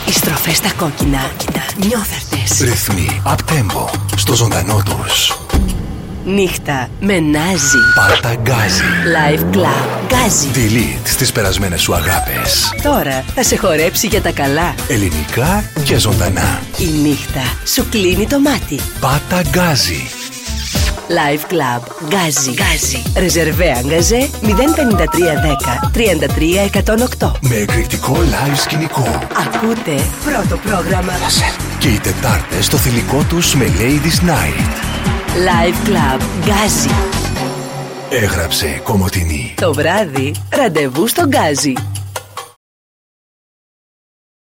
Οι στροφές στα κόκκινα. Νιώθερτες. Ρυθμοί up tempo στο ζωντανό τους. Νύχτα με Νάζι. Πάτα γκάζι. Live Club Γκάζι. Delete στις περασμένες σου αγάπες. Τώρα θα σε χορέψει για τα καλά. Ελληνικά και ζωντανά. Η νύχτα σου κλείνει το μάτι. Πάτα γκάζι. Live Club Γκάζι. Ρεζερβέ Αγκαζέ 05310 33108. Με εκρηκτικό live σκηνικό. Ακούτε πρώτο πρόγραμμα. Και οι Τετάρτες στο θηλυκό τους με Ladies Night. Live Club Γκάζι. Έγραψε Κομοτηνή. Το βράδυ ραντεβού στο Γκάζι.